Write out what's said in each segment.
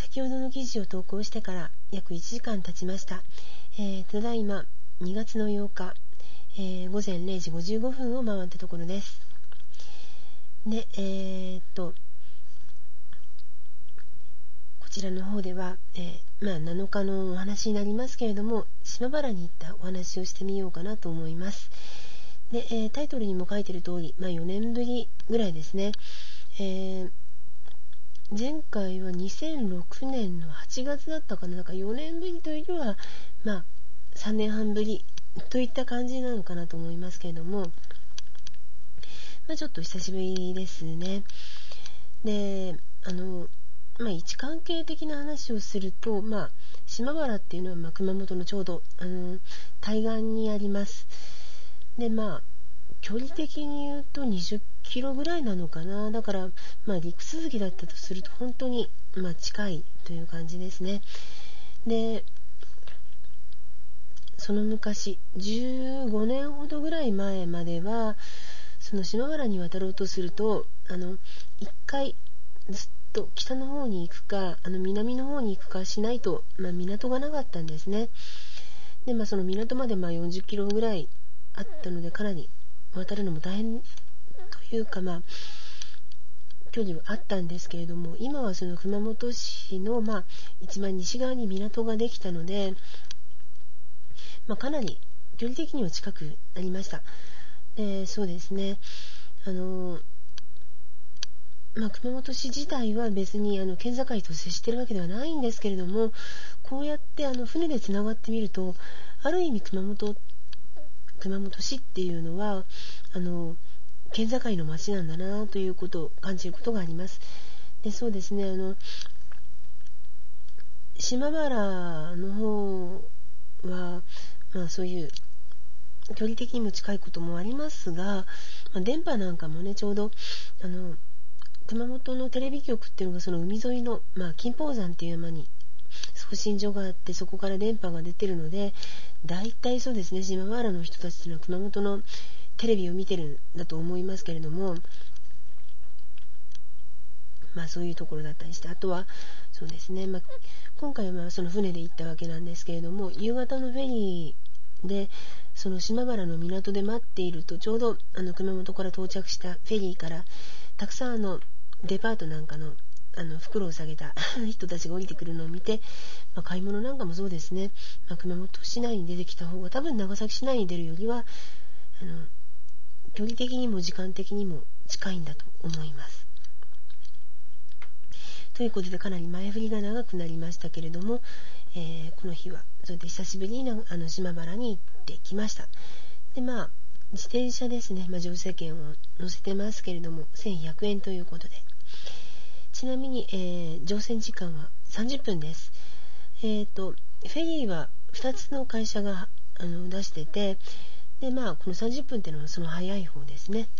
先ほどの記事を投稿してから約1時間経ちました。ただいま2月の8日、午前0時55分を回ったところです。で、こちらの方では、7日のお話になりますけれども、島原に行ったお話をしてみようかなと思います。で、タイトルにも書いている通り、4年ぶりぐらいですね。前回は2006年の8月だったかな。だから4年ぶりというよりは、3年半ぶりといった感じなのかなと思いますけれども、ちょっと久しぶりですね。で、位置関係的な話をすると、島原っていうのは熊本のちょうど対岸にあります。で、距離的に言うと20キロぐらいなのかな。だから陸続きだったとすると本当に近いという感じですね。で、その昔15年ほどぐらい前までは、その島原に渡ろうとすると一回ずっと北の方に行くか南の方に行くかしないと、港がなかったんですね。で、その港まで40キロぐらいあったので、かなり渡るのも大変というか距離はあったんですけれども、今はその熊本市の一番西側に港ができたので、かなり距離的には近くなりました。で、そうですね、熊本市自体は別に県境と接しているわけではないんですけれども、こうやって船でつながってみると、ある意味熊本市っていうのは県境の町なんだなということを感じることがあります。で、そうですね、島原の方は、そういう距離的にも近いこともありますが、電波なんかもね、ちょうど熊本のテレビ局っていうのがその海沿いの、金峰山っていう山に送信所があって、そこから電波が出てるので、だいたいそうですね、島原の人たちというのは熊本のテレビを見てるんだと思いますけれども、そういうところだったりして、あとはそうですね、今回はその船で行ったわけなんですけれども、夕方のフェリーでその島原の港で待っていると、ちょうど熊本から到着したフェリーからたくさんデパートなんかの袋を下げた人たちが降りてくるのを見て、買い物なんかもそうですね、熊本市内に出てきた方が多分長崎市内に出るよりは距離的にも時間的にも近いんだと思います。ということで、かなり前振りが長くなりましたけれども、この日はそれで久しぶりに島原に行ってきました。で、自転車ですね、乗車券を載せてますけれども1100円ということで、ちなみに、乗船時間は30分です。フェリーは2つの会社が出してて、で、この30分っていうのはその早い方ですね。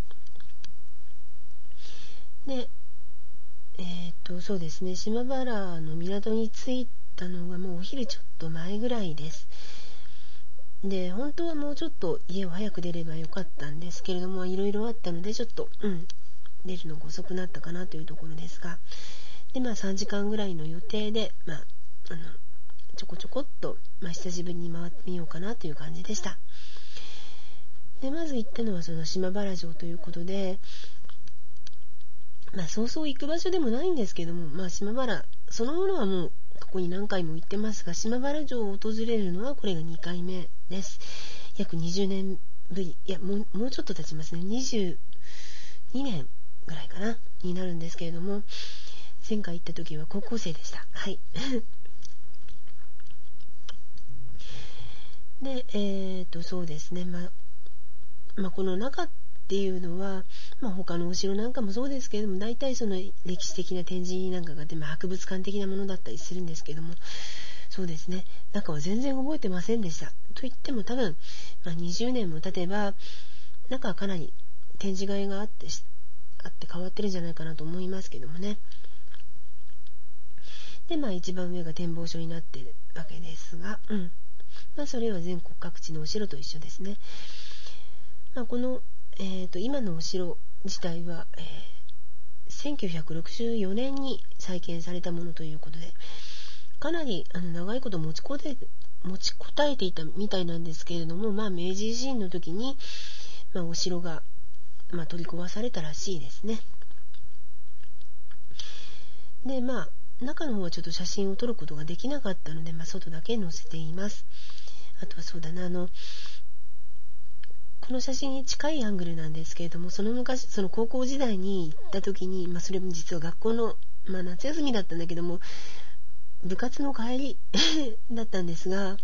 で、そうですね、島原の港に着いたのがもうお昼ちょっと前ぐらいです。で、本当はもうちょっと家を早く出ればよかったんですけれども、いろいろあったのでちょっと出るのが遅くなったかなというところですが、で、3時間ぐらいの予定で、ちょこちょこっと、久しぶりに回ってみようかなという感じでした。で、まず行ったのはその島原城ということで、そうそう行く場所でもないんですけども、島原そのものはもう過去に何回も行ってますが、島原城を訪れるのはこれが2回目です。約20年ぶり、いや、もうちょっと経ちますね。22年ぐらいかなになるんですけれども、前回行った時は高校生でした。はいで、そうですね、この中っていうのは、他のお城なんかもそうですけれども、大体その歴史的な展示なんかがあって、博物館的なものだったりするんですけども、そうですね、中は全然覚えてませんでした。と言っても多分、20年も経てば中はかなり展示がいがあって変わってるんじゃないかなと思いますけどもね。で、一番上が展望所になっているわけですが、それは全国各地のお城と一緒ですね。この、今のお城自体は、 1964年に再建されたものということで、かなり長いこと持ちこたえていたみたいなんですけれども、明治維新の時に、お城が、取り壊されたらしいですね。で、中の方はちょっと写真を撮ることができなかったので、外だけ載せています。あとはそうだな、この写真に近いアングルなんですけれども、その高校時代に行った時に、それも実は学校の、夏休みだったんだけども、部活の帰りだったんですが、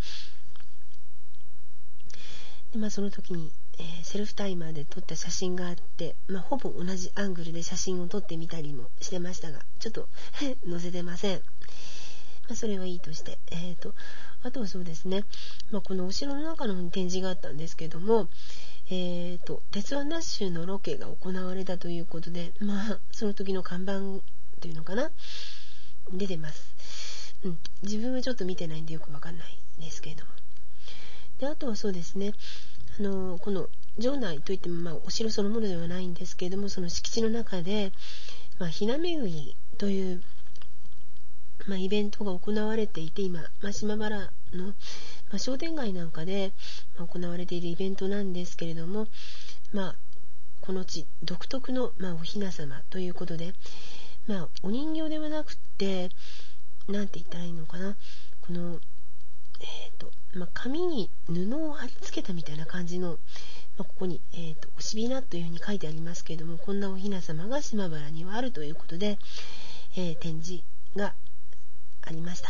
で、その時に、セルフタイマーで撮った写真があって、ほぼ同じアングルで写真を撮ってみたりもしてましたが、ちょっと載せてません。それはいいとして、あとはそうですね、このお城の中の方に展示があったんですけども、鉄腕ダッシュのロケが行われたということで、その時の看板というのかな、出てます。自分はちょっと見てないんでよくわかんないですけれども。で、あとはそうですね、この城内といっても、お城そのものではないんですけれども、その敷地の中で、ひなめぐりという、イベントが行われていて、今、島原の、商店街なんかで、行われているイベントなんですけれども、この地独特の、おひな様ということで、お人形ではなくて、なんて言ったらいいのかな、この紙に布を貼り付けたみたいな感じの、ここに、おしびなというふうに書いてありますけれども、こんなおひな様が島原にはあるということで、展示がありました。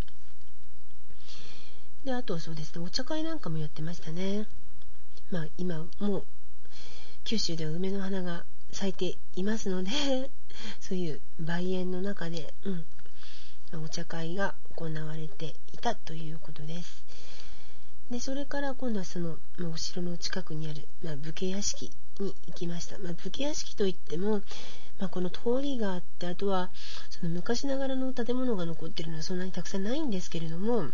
で、あとはそうですね、お茶会なんかもやってましたね。今もう九州では梅の花が咲いていますのでそういう梅園の中で、お茶会が行われていたということです。で、それから今度はその、お城の近くにある、武家屋敷に行きました。武家屋敷といっても、この通りがあって、あとはその昔ながらの建物が残っているのはそんなにたくさんないんですけれども、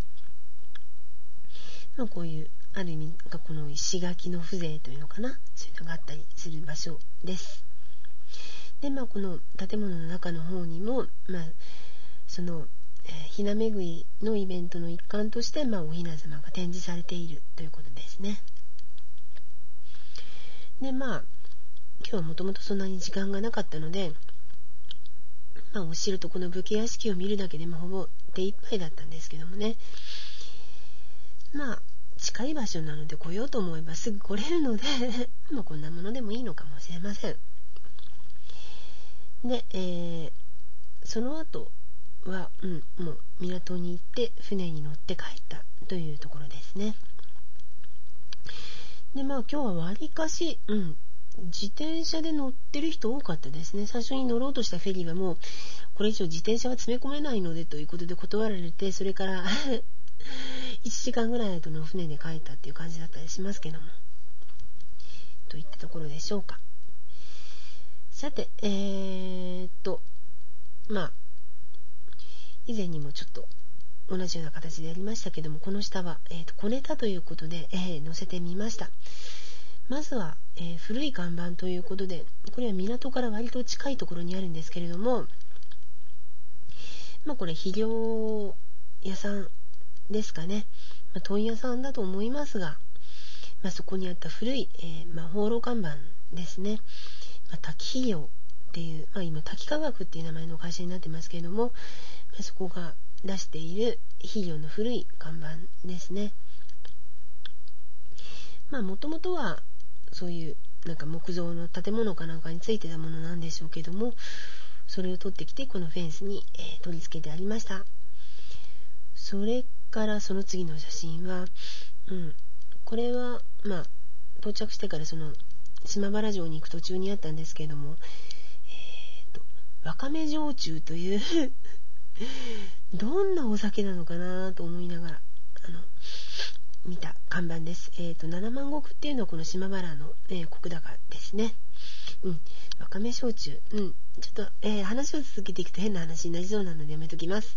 こういうある意味この石垣の風情というのかな、そういうのがあったりする場所です。で、この建物の中の方にも、そのひなめぐりのイベントの一環として、おひな様が展示されているということですね。で、今日はもともとそんなに時間がなかったので、お城とこの武家屋敷を見るだけでもほぼ手一杯だったんですけどもね、近い場所なので来ようと思えばすぐ来れるのでこんなものでもいいのかもしれません。で、その後は、もう港に行って船に乗って帰ったというところですね。で、今日はわりかし、自転車で乗ってる人多かったですね。最初に乗ろうとしたフェリーはもうこれ以上自転車は詰め込めないのでということで断られて、それから1時間ぐらい後の船で帰ったっていう感じだったりしますけども、といったところでしょうか。さて、以前にもちょっと同じような形でやりましたけども、この下は、小ネタということで、載せてみました。まずは、古い看板ということで、これは港から割と近いところにあるんですけれども、これ肥料屋さんですかね、問屋さんだと思いますが、そこにあった古い、放浪看板ですね。滝肥料っていう、今滝化学っていう名前の会社になってますけれども、そこが出している肥料の古い看板ですね。もともとはそういう木造の建物かなんかについてたものなんでしょうけども、それを取ってきてこのフェンスに、取り付けてありました。それからその次の写真は、これは到着してからその島原城に行く途中にあったんですけれども、わかめ焼酎というどんなお酒なのかなと思いながら見た看板です。七万石っていうのはこの島原の、石高ですね。わかめ焼酎、ちょっと、話を続けていくと変な話になりそうなのでやめときます。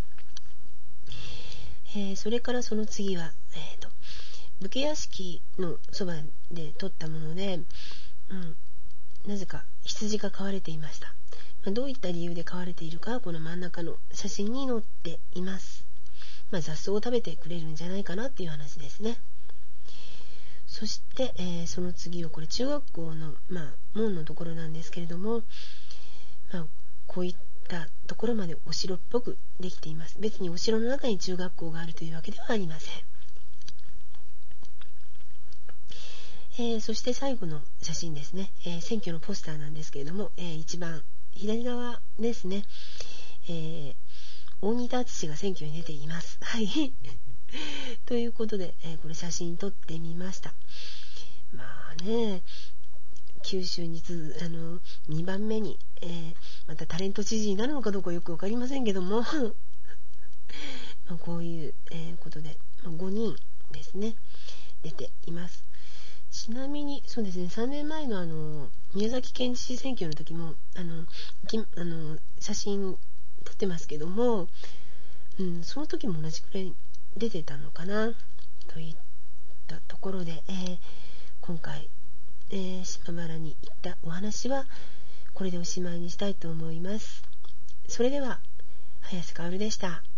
それからその次は、武家屋敷のそばで撮ったもので、なぜか羊が飼われていました。 どういった理由で飼われているかはこの真ん中の写真に載っています。雑草を食べてくれるんじゃないかなっていう話ですね。そして、その次はこれ中学校の、門のところなんですけれども、こういったところまでお城っぽくできています。別にお城の中に中学校があるというわけではありません。そして最後の写真ですね、選挙のポスターなんですけれども、一番左側ですね、大仁田敦が選挙に出ています。はいということで、これ写真撮ってみました。九州に2番目に、またタレント知事になるのかどうかよく分かりませんけどもこういう、ことで、5人ですね出ています。ちなみにそうですね、3年前の宮崎県知事選挙の時も写真撮ってますけども、その時も同じくらい出てたのかなといったところで、今回、島原に行ったお話はこれでおしまいにしたいと思います。それでは、早瀬香織でした。